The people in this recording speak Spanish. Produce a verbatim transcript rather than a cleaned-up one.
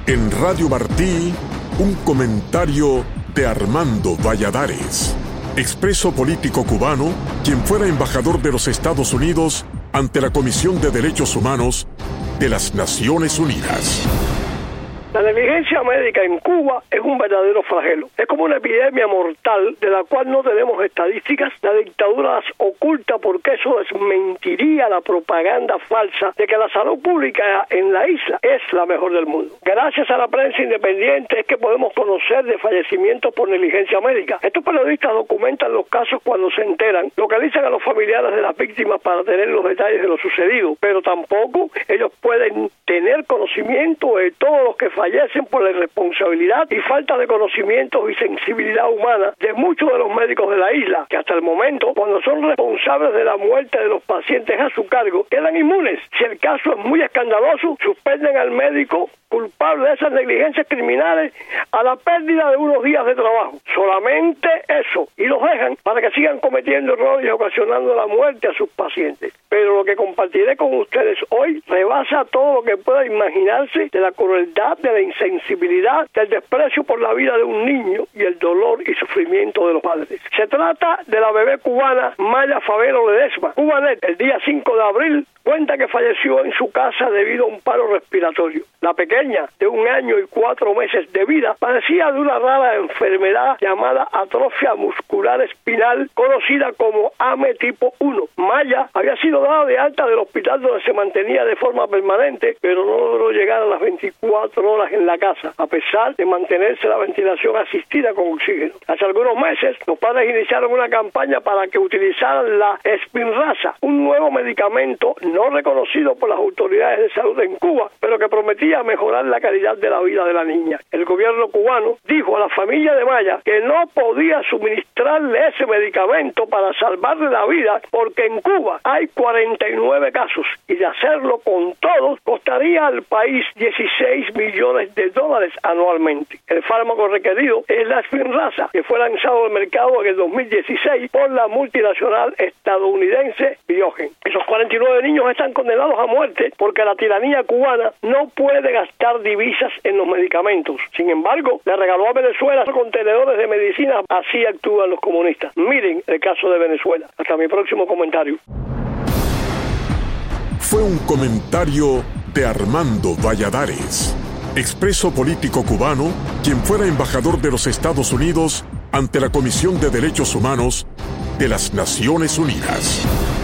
En Radio Martí, un comentario de Armando Valladares, expreso político cubano, quien fuera embajador de los Estados Unidos ante la Comisión de Derechos Humanos de las Naciones Unidas. La negligencia médica en Cuba es un verdadero flagelo. Es como una epidemia mortal de la cual no tenemos estadísticas. La dictadura las oculta porque eso desmentiría la propaganda falsa de que la salud pública en la isla es la mejor del mundo. Gracias a la prensa independiente es que podemos conocer de fallecimientos por negligencia médica. Estos periodistas documentan los casos cuando se enteran, localizan a los familiares de las víctimas para tener los detalles de lo sucedido, pero tampoco ellos pueden tener conocimiento de todos los que fallecen por la irresponsabilidad y falta de conocimientos y sensibilidad humana de muchos de los médicos de la isla, que hasta el momento, cuando son responsables de la muerte de los pacientes a su cargo, quedan inmunes. Si el caso es muy escandaloso, suspenden al médico culpable de esas negligencias criminales a la pérdida de unos días de trabajo. Solamente eso. Y los dejan para que sigan cometiendo errores y ocasionando la muerte a sus pacientes. Pero lo que compartiré con ustedes hoy rebasa todo lo que pueda imaginarse de la crueldad, de la insensibilidad, del desprecio por la vida de un niño y el dolor y sufrimiento de los padres. Se trata de la bebé cubana Maya Favero Ledesma. Cubanet, el día cinco de abril, cuenta que falleció en su casa debido a un paro respiratorio. La pequeña, de un año y cuatro meses de vida, padecía de una rara enfermedad llamada atrofia muscular espinal, conocida como A M E tipo uno. Maya había sido dada de alta del hospital donde se mantenía de forma permanente, pero no logró llegar a las veinticuatro horas en la casa, a pesar de mantenerse la ventilación asistida con oxígeno. Hace algunos meses, los padres iniciaron una campaña para que utilizaran la Spinraza, un nuevo medicamento no reconocido por las autoridades de salud en Cuba, pero que prometía mejorar la calidad de la vida de la niña. El gobierno cubano dijo a la familia de Maya que no podía suministrarle ese medicamento para salvarle la vida porque en Cuba hay cuarenta y nueve casos y de hacerlo con todos costaría al país dieciséis millones de dólares anualmente. El fármaco requerido es la Spinraza, que fue lanzado al mercado en el dos mil dieciséis por la multinacional estadounidense Biogen. Esos cuarenta y nueve niños están condenados a muerte porque la tiranía cubana no puede gastar divisas en los medicamentos. Sin embargo, le regaló a Venezuela contenedores de medicina. Así actúan los comunistas. Miren el caso de Venezuela. Hasta mi próximo comentario. Fue un comentario de Armando Valladares, expreso político cubano, quien fuera embajador de los Estados Unidos ante la Comisión de Derechos Humanos de las Naciones Unidas.